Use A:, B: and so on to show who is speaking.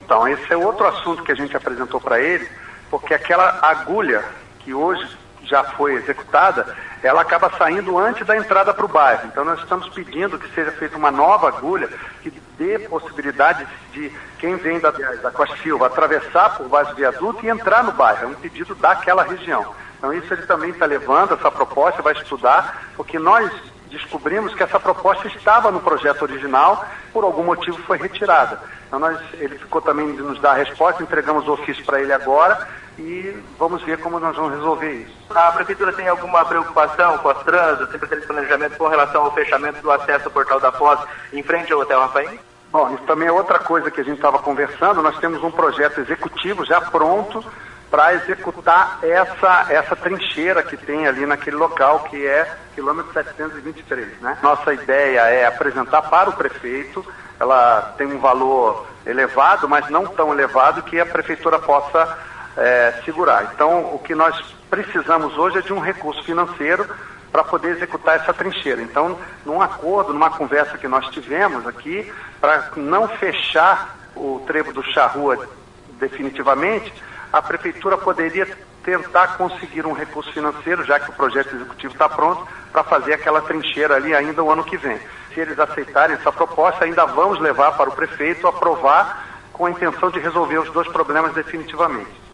A: Então, esse é outro assunto que a gente apresentou para ele, porque aquela agulha que hoje já foi executada, ela acaba saindo antes da entrada para o bairro. Então nós estamos pedindo que seja feita uma nova agulha que dê possibilidade de quem vem da Costa Silva atravessar por baixo do viaduto e entrar no bairro. É um pedido daquela região. Então isso ele também está levando, essa proposta, vai estudar, porque nós descobrimos que essa proposta estava no projeto original, por algum motivo foi retirada. Então ele ficou também de nos dar a resposta, entregamos o ofício para ele agora e vamos ver como nós vamos resolver isso.
B: A Prefeitura tem alguma preocupação com as trans, sempre aquele planejamento com relação ao fechamento do acesso ao Portal da Foz em frente ao Hotel Rafaim?
A: Bom, isso também é outra coisa que a gente estava conversando. Nós temos um projeto executivo já pronto para executar essa trincheira que tem ali naquele local, que é quilômetro 723, né? Nossa ideia é apresentar para o prefeito. Ela tem um valor elevado, mas não tão elevado que a Prefeitura possa segurar. Então, o que nós precisamos hoje é de um recurso financeiro para poder executar essa trincheira. Então, num acordo, numa conversa que nós tivemos aqui, para não fechar o trevo do Charrua definitivamente, a Prefeitura poderia tentar conseguir um recurso financeiro, já que o projeto executivo está pronto, para fazer aquela trincheira ali ainda o ano que vem. Se eles aceitarem essa proposta, ainda vamos levar para o prefeito aprovar com a intenção de resolver os dois problemas definitivamente.